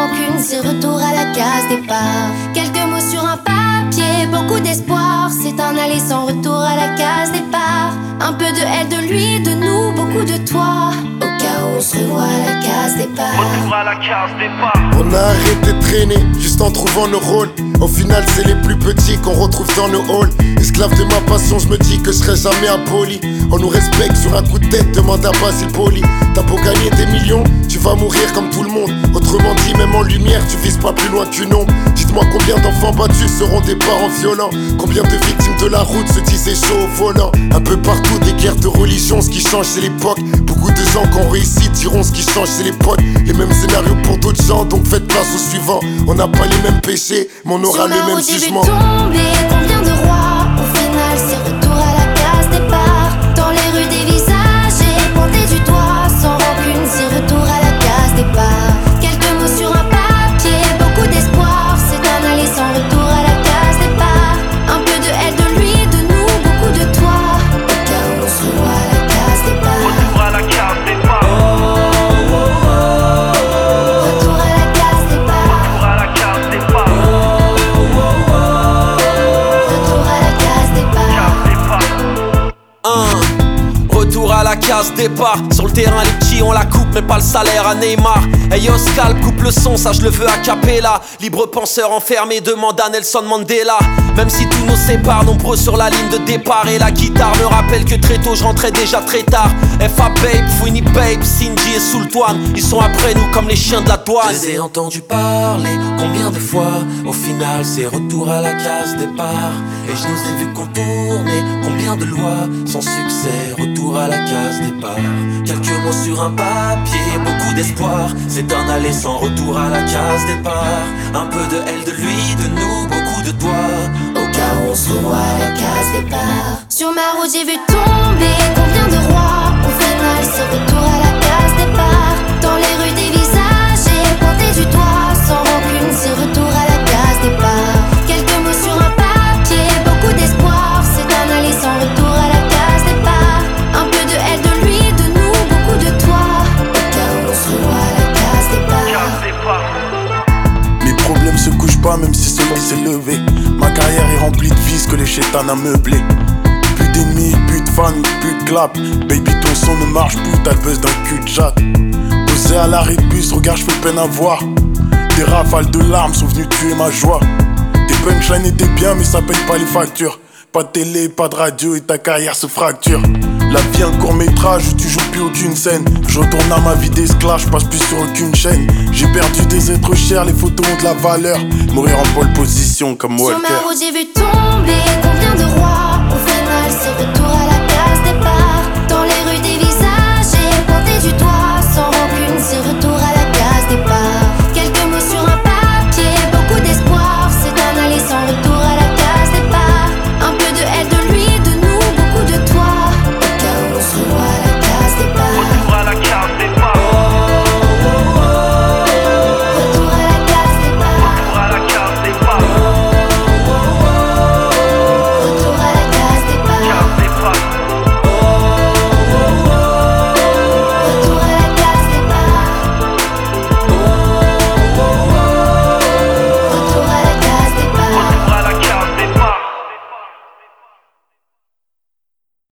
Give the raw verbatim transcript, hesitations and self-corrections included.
rancune, c'est retour à la case départ. Quelques mots sur un papier, beaucoup d'espoir. C'est un aller sans retour à la case départ. Un peu de elle, de lui, de nous, beaucoup de toi. Au cas où on se revoit à la case départ. Retour à la case départ. On a arrêté de traîner, juste en trouvant nos rôles. Au final c'est les plus petits qu'on retrouve dans nos halls. Esclave de ma passion, je me dis que je serai jamais impoli. On nous respecte sur un coup de tête, demande à Basile Poli. T'as beau gagner des millions, tu vas mourir comme tout le monde. Autrement dit, même en lumière, tu vises pas plus loin qu'une ombre. Dites-moi combien d'enfants battus seront des parents violents. Combien de victimes de la route se disaient chaud au volant. Un peu partout des guerres de religion, ce qui change c'est l'époque. Beaucoup de gens qui ont réussi diront ce qui change c'est les potes. Les mêmes scénarios pour d'autres gens, donc faites place au suivant. On n'a pas les mêmes péchés, mais on aura le même jugement. Sur ma route, j'ai vu tomber combien de rois. Au final, c'est retour à la case départ. Dans les rues des visages, j'ai pointé du doigt. Sans rancune, c'est retour à la case départ. Quelques mots sur un papier, beaucoup d'espoir. C'est un aller sans retour à la case départ. Un peu de elle, de lui, de nous, beaucoup de toi. Au cas où on se revoit à la case départ. Retour à la case départ. Retour à la case départ. Retour à la case départ. Retour à la case départ. Case départ. Un retour à la case départ. Sur le terrain les petits on la coupe mais pas le salaire à Neymar. Hey Oscar coupe le son, ça je le veux a cappella. Libre penseur enfermé demande à Nelson Mandela. Même si tout nous sépare, nombreux sur la ligne de départ. Et la guitare me rappelle que très tôt je rentrais déjà très tard. F A Babe, Fouini Babe, Cindy et Sultan, ils sont après nous comme les chiens de la douane. Je les ai entendus parler, combien de fois. Au final c'est retour à la case départ. Et je nous ai vus contourner, combien de lois. Sans succès, retour à la case départ. Quelques mots sur un papier, beaucoup d'espoir. C'est un aller sans retour à la case départ. Un peu de elle, de lui, de nous, beaucoup de toi. Au cas où on se revoit à la case départ. Sur ma route j'ai vu tomber combien de rois. Au final c'est retour à la case départ. Dans les rues des visages j'ai pointé du doigt. Sans rancune c'est retour à la case départ. Quelques mots sur un papier, beaucoup d'espoir. C'est un aller sans retour à la case départ. Un peu de elle, de lui, de nous, beaucoup de toi. Au cas où on se revoit à la case départ. Case départ. Mes problèmes se couchent pas même si celui s'est levé. Ma carrière est remplie de vices que les chétans a meublé. Plus d'ennemis, plus de fans, plus de clap. Baby ton son ne marche plus, t'as le buzz d'un cul de jatte. Posé à l'arrêt de bus, regarde je fais peine à voir. Des rafales de larmes sont venues tuer ma joie. Tes punchlines étaient bien mais ça paye pas les factures. Pas de télé, pas de radio et ta carrière se fracture. La vie un court métrage où tu joues plus aucune scène. Je retourne à ma vie d'esclave, je passe plus sur aucune chaîne. J'ai perdu des êtres chers, les photos ont de la valeur. Mourir en pole position comme Walter. Sur ma route j'ai vu tomber combien de rois.